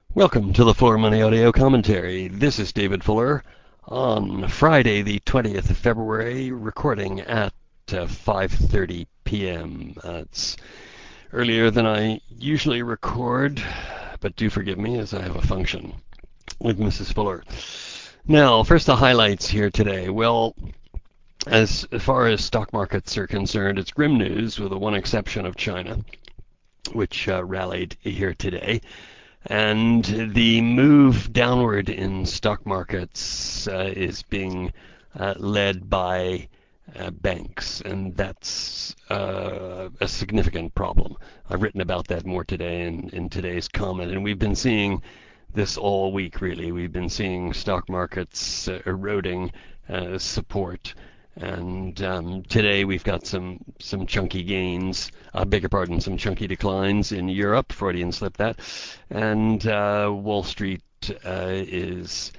Welcome to the Fuller Money Audio Commentary. This is David Fuller on Friday, the 20th of February, recording at 5:30 p.m. It's earlier than I usually record, but do forgive me as I have a function with Mrs. Fuller. Now, first the highlights here today. Well, as far as stock markets are concerned, it's grim news with the one exception of China, which rallied here today. And the move downward in stock markets is being led by banks, and that's a significant problem. I've written about that more today in today's comment, and we've been seeing this all week, really. We've been seeing stock markets eroding support. And today we've got some chunky gains. I beg your pardon, some chunky declines in Europe. Freudian slip that. And Wall Street is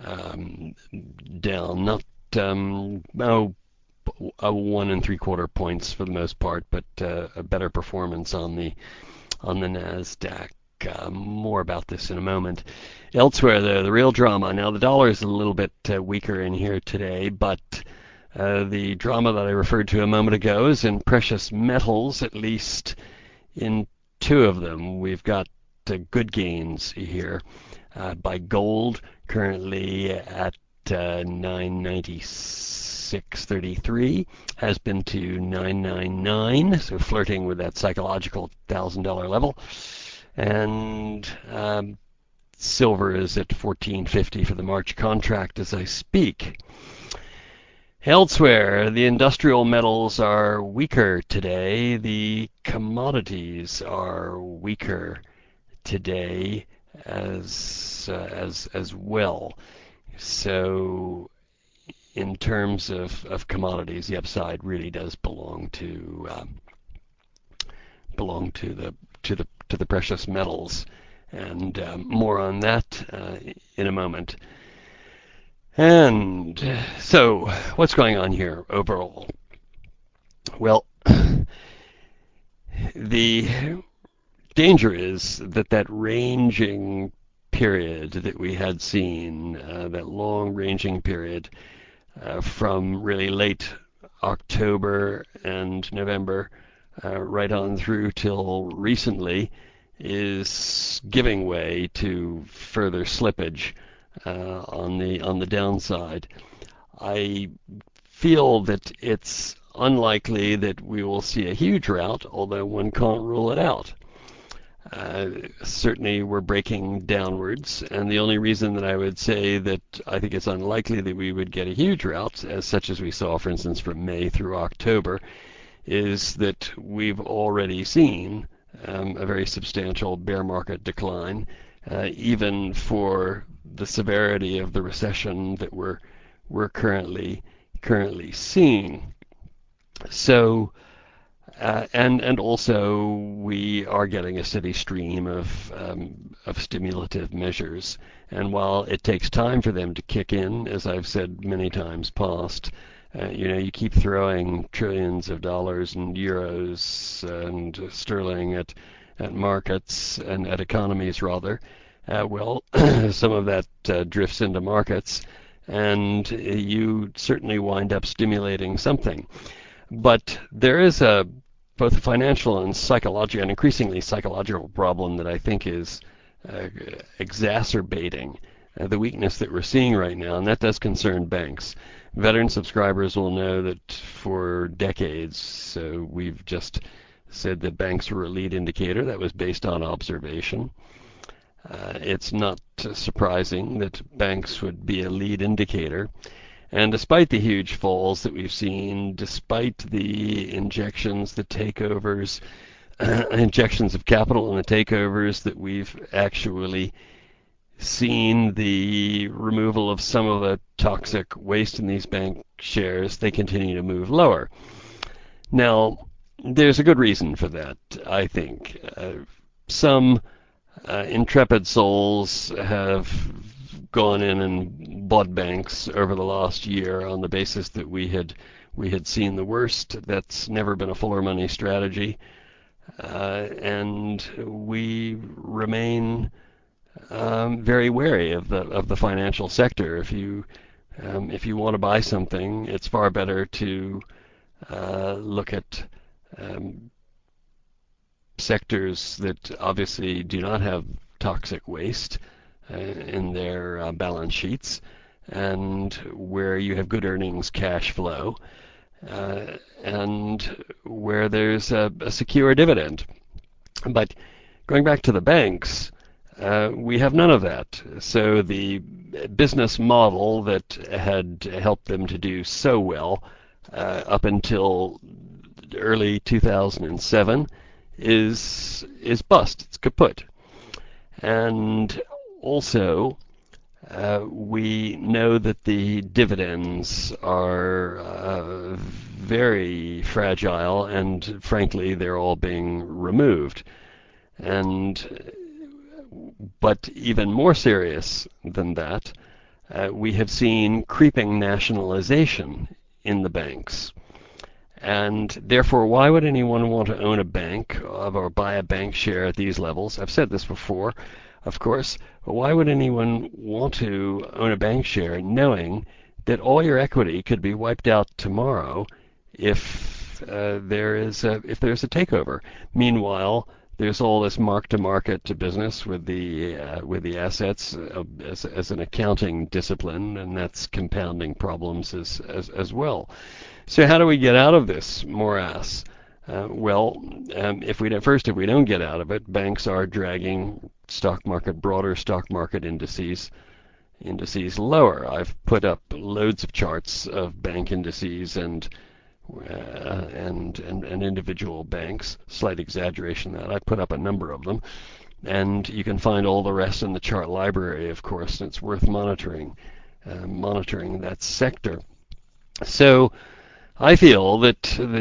down, not oh, 1 3/4 points for the most part, but a better performance on the Nasdaq. More about this in a moment. Elsewhere, the real drama. Now the dollar is a little bit weaker in here today, but the drama that I referred to a moment ago is in precious metals, at least in two of them. We've got good gains here. By gold, currently at 996.33, has been to 999, so flirting with that psychological $1,000 level. And silver is at 1450 for the March contract as I speak. Elsewhere, the industrial metals are weaker today. The commodities are weaker today as well. So, in terms of commodities, the upside really does belong to the precious metals, and more on that in a moment. And so, what's going on here overall? Well, the danger is that ranging period that we had seen, that long ranging period from really late October and November right on through till recently, is giving way to further slippage on the downside. I feel that it's unlikely that we will see a huge rout, although one can't rule it out. Certainly we're breaking downwards, and the only reason that I would say that I think it's unlikely that we would get a huge rout, as such as we saw, for instance, from May through October, is that we've already seen a very substantial bear market decline, even for the severity of the recession that we're currently seeing. So, and also we are getting a steady stream of stimulative measures, and while it takes time for them to kick in, as I've said many times past, you keep throwing trillions of dollars and euros and sterling at markets and at economies rather. Well, some of that drifts into markets, and you certainly wind up stimulating something. But there is both a financial and psychological, and increasingly psychological problem that I think is exacerbating the weakness that we're seeing right now, and that does concern banks. Veteran subscribers will know that for decades we've just said that banks were a lead indicator. That was based on observation. It's not surprising that banks would be a lead indicator. And despite the huge falls that we've seen, despite the injections, the takeovers, injections of capital and the takeovers that we've actually seen, the removal of some of the toxic waste in these bank shares, they continue to move lower. Now, there's a good reason for that, I think. Some intrepid souls have gone in and bought banks over the last year on the basis that we had seen the worst. That's never been a Fuller Money strategy, and we remain very wary of the financial sector. If you want to buy something, it's far better to look at um, sectors that obviously do not have toxic waste in their balance sheets, and where you have good earnings cash flow, uh, and where there's a secure dividend. But going back to the banks, we have none of that. So the business model that had helped them to do so well up until early 2007 is bust. It's kaput. And also, we know that the dividends are very fragile, and frankly, they're all being removed. And but even more serious than that, we have seen creeping nationalization in the banks. And therefore, why would anyone want to own a bank or buy a bank share at these levels? I've said this before, of course, but why would anyone want to own a bank share knowing that all your equity could be wiped out tomorrow if if there's a takeover? Meanwhile, there's all this mark-to-market business with the assets as an accounting discipline, and that's compounding problems as well. So how do we get out of this morass? If we don't get out of it, banks are dragging broader stock market indices lower. I've put up loads of charts of bank indices and individual banks. Slight exaggeration that I put up a number of them, and you can find all the rest in the chart library, of course. And it's worth monitoring that sector. So I feel that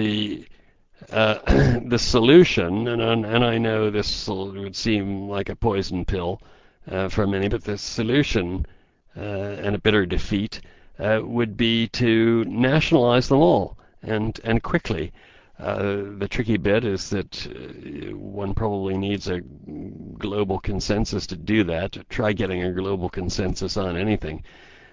the solution, and I know this would seem like a poison pill for many, but the solution and a bitter defeat would be to nationalize them all and quickly. The tricky bit is that one probably needs a global consensus to do that. Try getting a global consensus on anything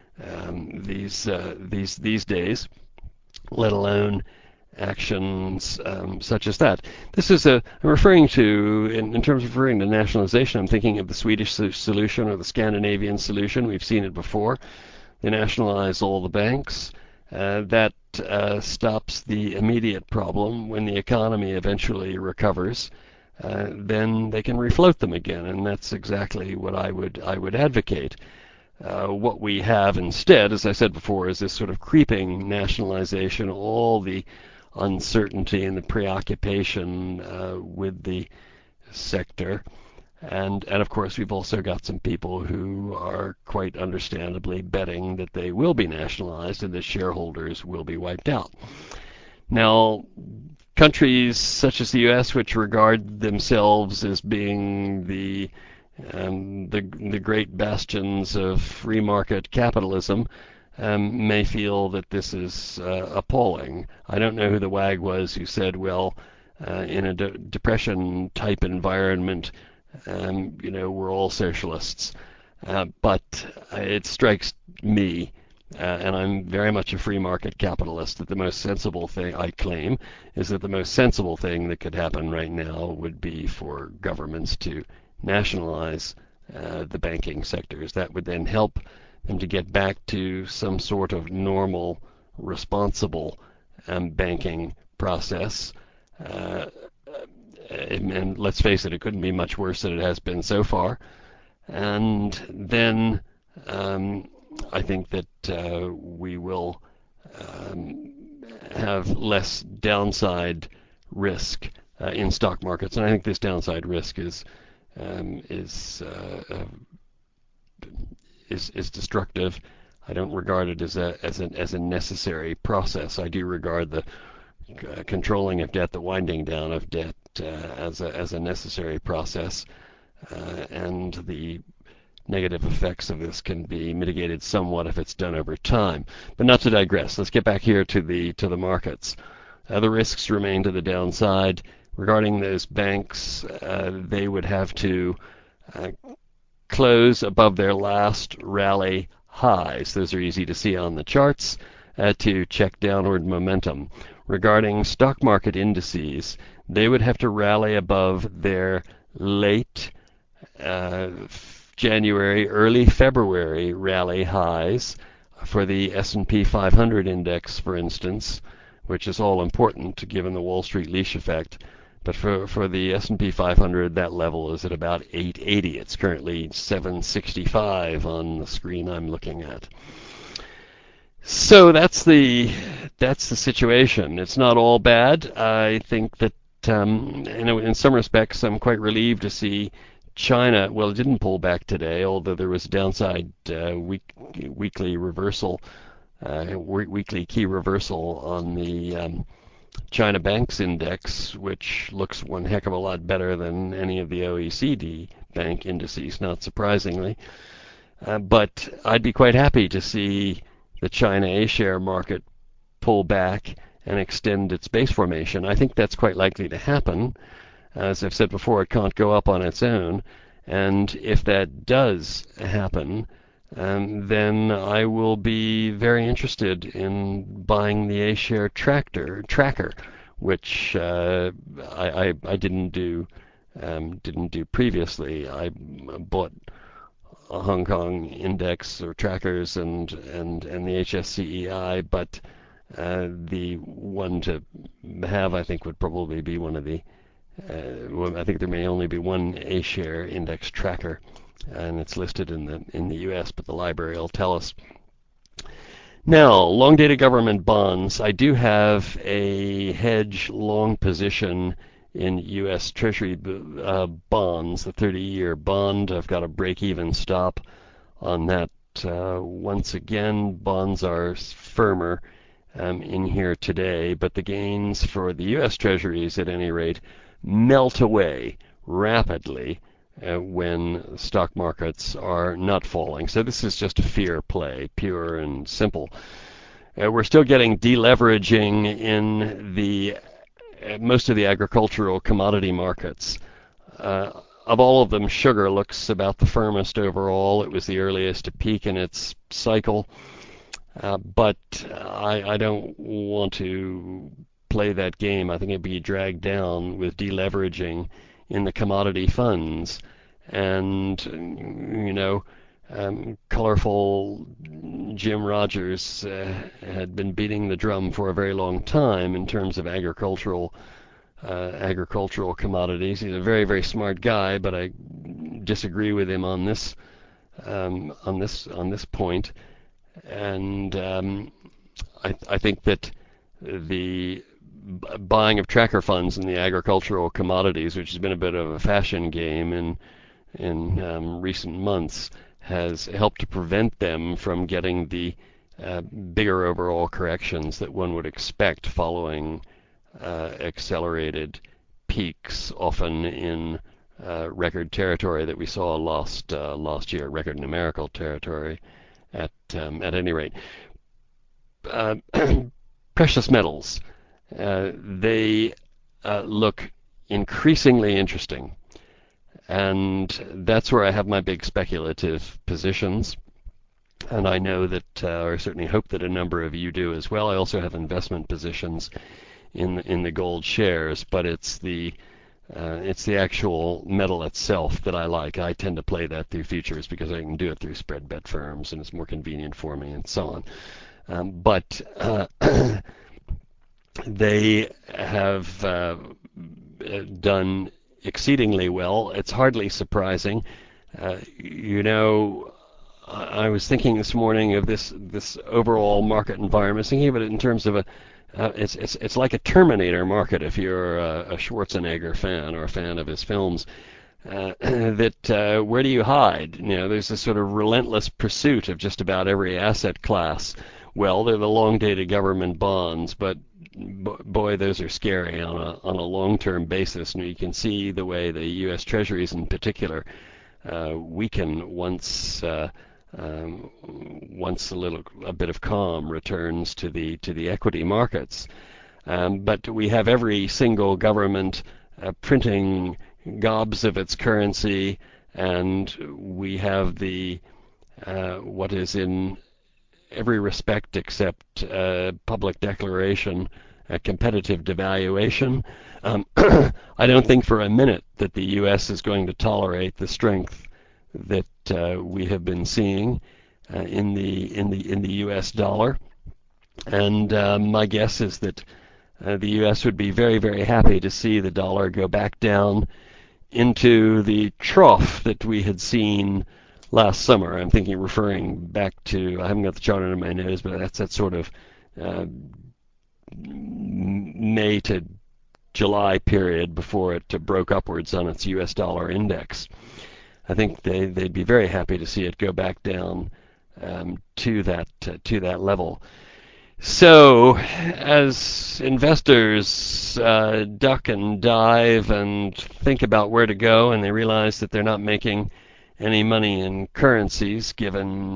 these days, let alone actions such as that. I'm referring to, in terms of referring to nationalization, I'm thinking of the Swedish solution or the Scandinavian solution. We've seen it before. They nationalize all the banks. That stops the immediate problem. When the economy eventually recovers, then they can refloat them again, and that's exactly what I would advocate. What we have instead, as I said before, is this sort of creeping nationalization, all the uncertainty and the preoccupation with the sector. And of course, we've also got some people who are quite understandably betting that they will be nationalized and that shareholders will be wiped out. Now, countries such as the U.S., which regard themselves as being the great bastions of free market capitalism, may feel that this is appalling. I don't know who the wag was who said, well, in a depression type environment, we're all socialists. But it strikes me, and I'm very much a free market capitalist, that the most sensible thing, I claim, is that the most sensible thing that could happen right now would be for governments to nationalize the banking sectors. That would then help them to get back to some sort of normal, responsible banking process. And let's face it, it couldn't be much worse than it has been so far. And then I think that we will have less downside risk in stock markets, and I think this downside risk is destructive. I don't regard it as a necessary process. I do regard the controlling of debt, the winding down of debt, as a necessary process, and the negative effects of this can be mitigated somewhat if it's done over time. But not to digress. Let's get back here to the markets. The risks remain to the downside. Regarding those banks, they would have to close above their last rally highs. Those are easy to see on the charts to check downward momentum. Regarding stock market indices, they would have to rally above their late January, early February rally highs for the S&P 500 index, for instance, which is all important given the Wall Street leash effect. But for the S&P 500, that level is at about 880. It's currently 765 on the screen I'm looking at. So that's the situation. It's not all bad. I think that in some respects, I'm quite relieved to see China. Well, it didn't pull back today, although there was a downside weekly reversal, weekly key reversal on the China Banks Index, which looks one heck of a lot better than any of the OECD bank indices, not surprisingly. But I'd be quite happy to see the China A-share market pull back and extend its base formation. I think that's quite likely to happen. As I've said before, it can't go up on its own. And if that does happen, then I will be very interested in buying the A-share tracker, which I didn't do previously. I bought a Hong Kong index or trackers and the HSCEI, but the one to have, I think, would probably be one of the. I think there may only be one A-share index tracker, and it's listed in the U.S., but the library will tell us. Now, long-dated government bonds. I do have a hedge long position in U.S. Treasury bonds, the 30-year bond. I've got a break-even stop on that. Once again, bonds are firmer in here today, but the gains for the U.S. Treasuries, at any rate, melt away rapidly when stock markets are not falling. So this is just a fear play, pure and simple. We're still getting deleveraging in the most of the agricultural commodity markets. Of all of them, sugar looks about the firmest overall. It was the earliest to peak in its cycle. But I don't want to play that game. I think it'd be dragged down with deleveraging in the commodity funds. And, colorful Jim Rogers had been beating the drum for a very long time in terms of agricultural commodities. He's a very, very smart guy, but I disagree with him on this point. And I think that the buying of tracker funds in the agricultural commodities, which has been a bit of a fashion game in recent months, has helped to prevent them from getting the bigger overall corrections that one would expect following accelerated peaks, often in record territory that we saw last year, record numerical territory at any rate. Precious metals. They look increasingly interesting, and that's where I have my big speculative positions. And I know that, or I certainly hope that a number of you do as well. I also have investment positions in the gold shares, but it's the actual metal itself that I like. I tend to play that through futures because I can do it through spread bet firms, and it's more convenient for me, and so on. But they have done exceedingly well. It's hardly surprising. I was thinking this morning of this overall market environment, thinking of it in terms of it's like a Terminator market if you're a Schwarzenegger fan or a fan of his films. Where do you hide? There's this sort of relentless pursuit of just about every asset class. Well, they're the long-dated government bonds, but boy, those are scary on a long-term basis. And you can see the way the U.S. Treasuries, in particular, weaken once a bit of calm returns to the equity markets. But we have every single government printing gobs of its currency, and we have the what is in every respect except public declaration a competitive devaluation. I don't think for a minute that the U.S. is going to tolerate the strength that we have been seeing in the U.S. dollar, and my guess is that the U.S. would be very, very happy to see the dollar go back down into the trough that we had seen last summer. I'm referring back to, I haven't got the chart under my nose, but that's that sort of uh, May to July period before it broke upwards on its U.S. dollar index. I think they'd be very happy to see it go back down to that level. So, as investors duck and dive and think about where to go, and they realize that they're not making any money in currencies, given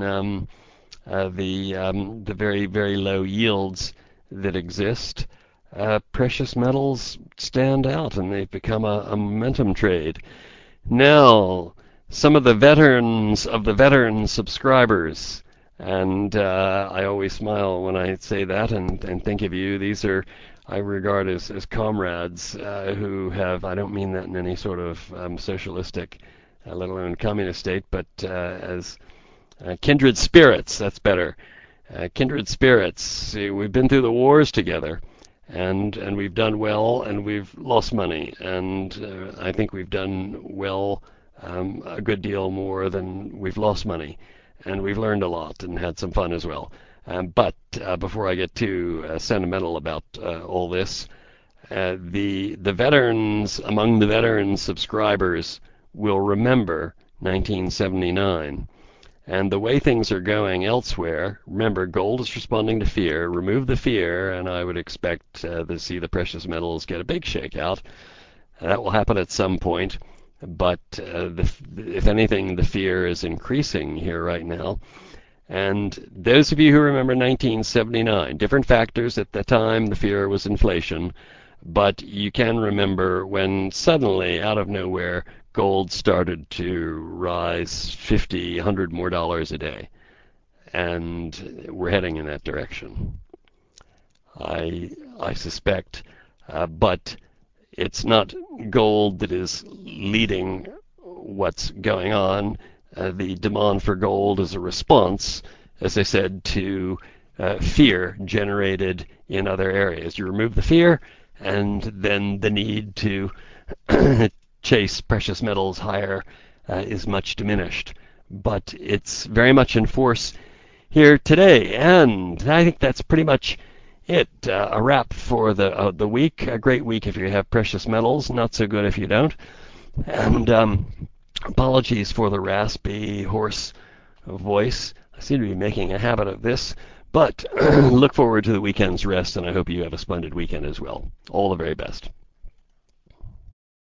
the very very low yields that exist, precious metals stand out, and they've become a momentum trade. Now, some of the veterans of the veteran subscribers, and I always smile when I say that and think of you. These are, I regard as comrades who have, I don't mean that in any sort of socialistic, let alone communist state, but as kindred spirits, that's better. Kindred spirits. We've been through the wars together, and we've done well, and we've lost money, and I think we've done well, a good deal more than we've lost money, and we've learned a lot and had some fun as well. But before I get too sentimental about all this, the veterans among the veteran subscribers will remember 1979. And the way things are going elsewhere, remember, gold is responding to fear. Remove the fear, and I would expect to see the precious metals get a big shakeout. That will happen at some point, but if anything, the fear is increasing here right now. And those of you who remember 1979, different factors at the time, the fear was inflation, but you can remember when suddenly, out of nowhere, gold started to rise 50, $100 more a day, and we're heading in that direction. I suspect, but it's not gold that is leading what's going on. The demand for gold is a response, as I said, to fear generated in other areas. You remove the fear, and then the need to chase precious metals higher is much diminished. But it's very much in force here today, and I think that's pretty much it. A wrap for the week. A great week if you have precious metals. Not so good if you don't. And apologies for the raspy, hoarse voice. I seem to be making a habit of this. But look forward to the weekend's rest, and I hope you have a splendid weekend as well. All the very best.